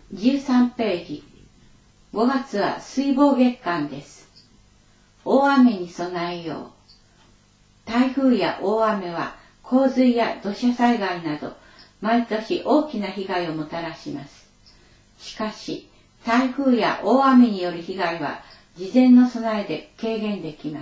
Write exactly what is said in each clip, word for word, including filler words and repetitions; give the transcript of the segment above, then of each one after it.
じゅうさんページ。ごがつは水防月間です。大雨に備えよう。台風や大雨は洪水や土砂災害など毎年大きな被害をもたらします。しかし、台風や大雨による被害は事前の備えで軽減できます。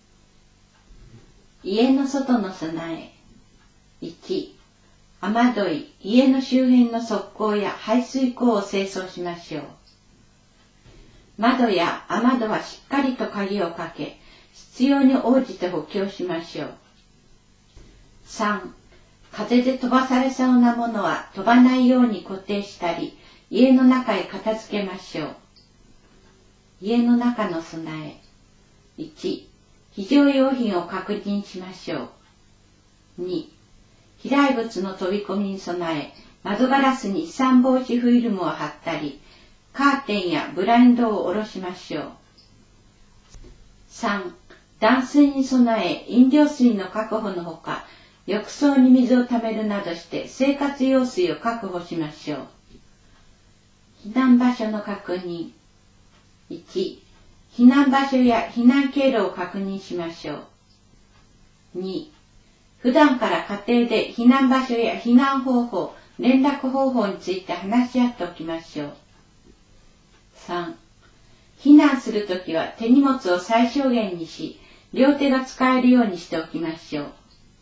家の外の備え。いち、雨どい、家の周辺の側溝や排水溝を清掃しましょう。窓や雨戸はしっかりと鍵をかけ、必要に応じて補強しましょう。さん、風で飛ばされそうなものは飛ばないように固定したり、家の中へ片付けましょう。家の中の備え。いち、非常用品を確認しましょう。に、飛来物の飛び込みに備え、窓ガラスに飛散防止フィルムを貼ったり、カーテンやブラインドを下ろしましょう。さん、断水に備え、飲料水の確保のほか、浴槽に水をためるなどして生活用水を確保しましょう。避難場所の確認。いち、避難場所や避難経路を確認しましょう。に、普段から家庭で避難場所や避難方法、連絡方法について話し合っておきましょう。さん、避難するときは手荷物を最小限にし、両手が使えるようにしておきましょう。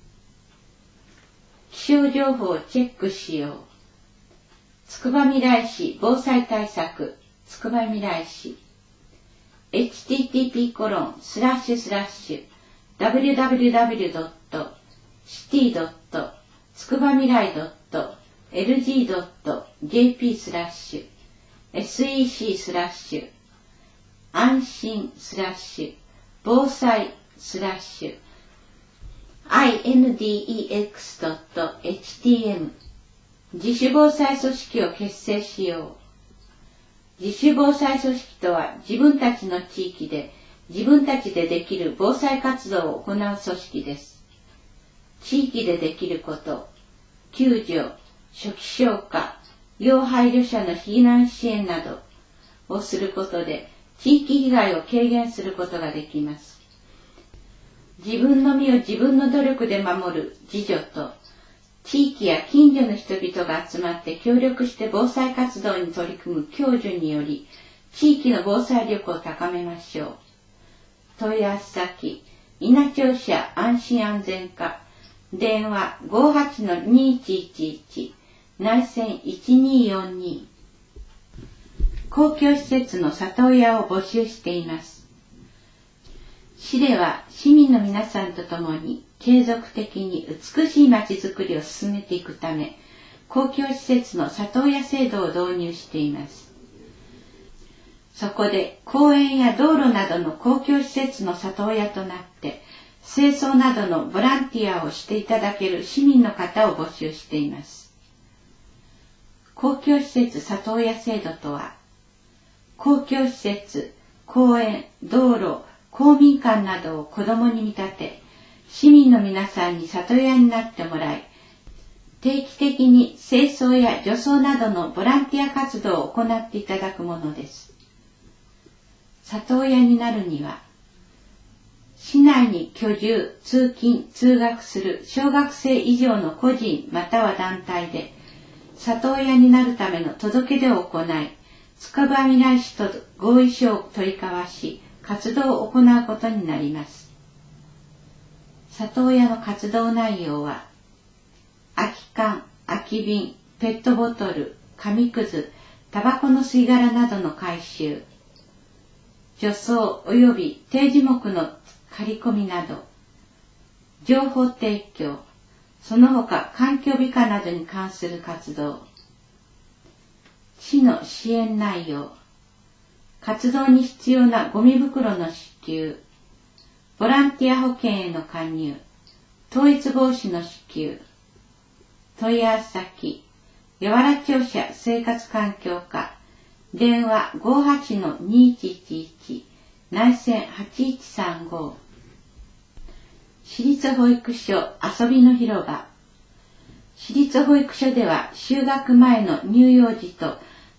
気象情報をチェックしよう。つくばみらい市防災対策、つくばみらい市。エイチティーティーピーコロンスラッシュスラッシュダブリューダブリューダブリュードットシティドットつくばみらいドットエルジードットジェーピースラッシュエスイーシースラッシュ安心スラッシュ防災スラッシュアイエヌディーイーエックスドットエイチティーエム 自主防災組織を結成しよう。自主防災組織とは自分たちの地域で自分たちでできる防災活動を行う組織です。地域でできること、救助、初期消火、要配慮者の避難支援などをすることで地域被害を軽減することができます。自分の身を自分の努力で守る自助と、地域や近所の人々が集まって協力して防災活動に取り組む共助により、地域の防災力を高めましょう。問い合わせ先、稲町社安心安全課、電話 ごーはちのにいちいちいち、内線いちにーよんに。公共施設の里親を募集しています。市では市民の皆さんと共に継続的に美しいまちづくりを進めていくため、公共施設の里親制度を導入しています。そこで公園や道路などの公共施設の里親となって、清掃などのボランティアをしていただける市民の方を募集しています。公共施設里親制度とは、公共施設、公園、道路、公民館などを子どもに見立て、市民の皆さんに里親になってもらい、定期的に清掃や除草などのボランティア活動を行っていただくものです。里親になるには、市内に居住、通勤、通学する小学生以上の個人または団体で、里親になるための届け出を行い、つくばみらい市と合意書を取り交わし、活動を行うことになります。里親の活動内容は、空き缶、空き瓶、ペットボトル、紙くず、タバコの吸い殻などの回収、除草及び定時目の刈り込みなど、情報提供、その他環境美化などに関する活動、市の支援内容、活動に必要なゴミ袋の支給、ボランティア保険への加入、統一防止の支給、問い合わせ先、八原庁舎生活環境課、電話 ごーはちのにいちいちいち、内線はちいちさんご。市立保育所遊びの広場。市立保育所では就学前の乳幼児と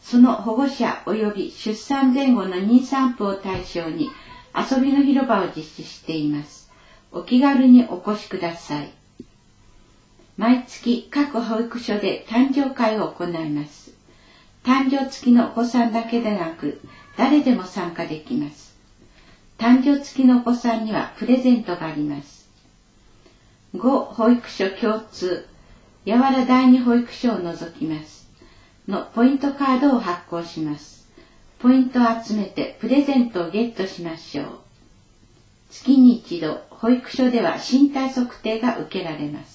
その保護者及び出産前後の妊産婦を対象に遊びの広場を実施しています。お気軽にお越しください。毎月各保育所で誕生会を行います。誕生付きのお子さんだけでなく、誰でも参加できます。誕生付きのお子さんにはプレゼントがあります。ご保育所共通、やわら第二保育所を除きます。のポイントカードを発行します。ポイントを集めてプレゼントをゲットしましょう。月に一度、保育所では身体測定が受けられます。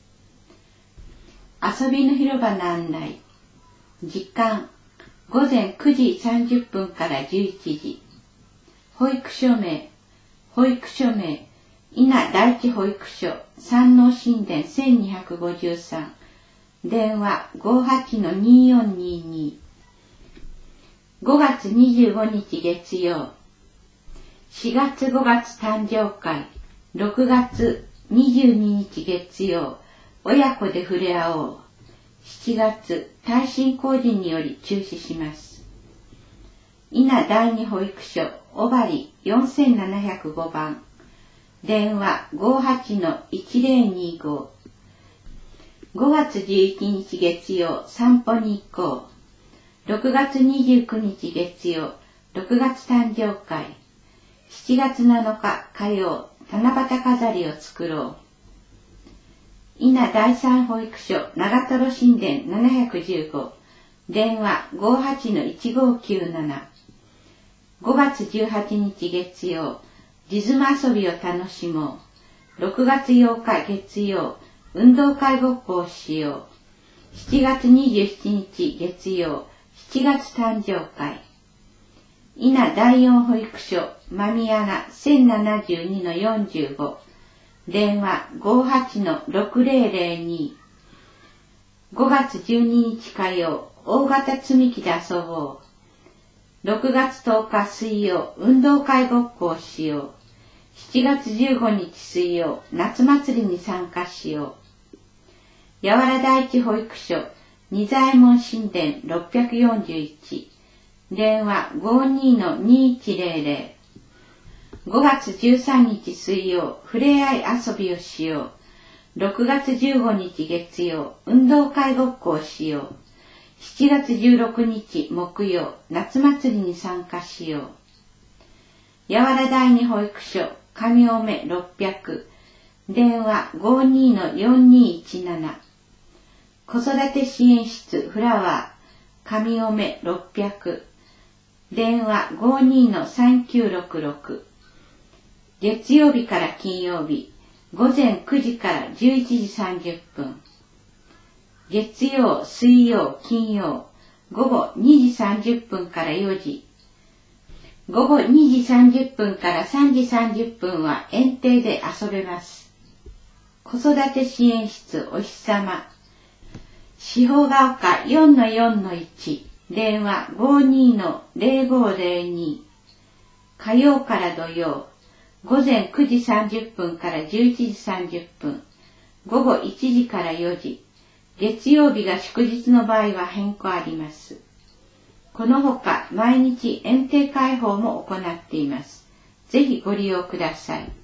遊びの広場の案内。時間、ごぜんくじさんじゅっぷんからじゅういちじ。保育所名、保育所名、伊那第一保育所、山王神殿せんにひゃくごじゅうさん。電話 ごはちのにーよんにーにー。ごがつにじゅうごにち月曜。しがつごがつ誕生会。ろくがつにじゅうににち月曜。親子で触れ合おう。しちがつ耐震工事により中止します。伊那第二保育所、小針よんせんななひゃくごばん。電話 ごはちのいちぜろにーご。ごがつじゅういちにち月曜、散歩に行こう。ろくがつにじゅうくにち月曜、ろくがつ誕生会。しちがつなのか火曜、七夕飾りを作ろう。伊那第三保育所、長瀞神殿ななひゃくじゅうご。電話 ごはちのいちごきゅうなな。ごがつじゅうはちにち月曜、リズム遊びを楽しもう。ろくがつようか月曜、運動会ごっこをしよう。しちがつにじゅうしちにち月曜、しちがつ誕生会。伊那第四保育所、まみやなせんななじゅうにのよんじゅうご。電話 ごはちのろくぜろぜろに。ごがつじゅうににち火曜、大型積み木で遊ぼう。ろくがつとおか水曜、運動会ごっこをしよう。しちがつじゅうごにち水曜、夏祭りに参加しよう。やわら第一保育所、仁左衛門神殿ろっぴゃくよんじゅういち。電話 ごにのにいちぜろぜろ。ごがつじゅうさんにち水曜、ふれあい遊びをしよう。ろくがつじゅうごにち月曜、運動会ごっこをしよう。しちがつじゅうろくにち木曜、夏祭りに参加しよう。やわら第二保育所、上尾目ろっぴゃく。電話 ごにのよんにいちなな。子育て支援室フラワー、上尾目ろっぴゃく。電話 ごにのさんきゅうろくろく。月曜日から金曜日、ごぜんくじからじゅういちじさんじゅっぷん。月曜、水曜、金曜、ごごにじさんじゅっぷんからよじ。ごごにじさんじゅっぷんからさんじさんじゅっぷんは園庭で遊べます。子育て支援室お日様。四方が丘 よんのよんのいち。電話 ごにのぜろごぜろに。火曜から土曜。ごぜんくじさんじゅっぷんからじゅういちじさんじゅっぷん。ごごいちじからよじ。月曜日が祝日の場合は変更あります。このほか毎日園庭開放も行っています。ぜひご利用ください。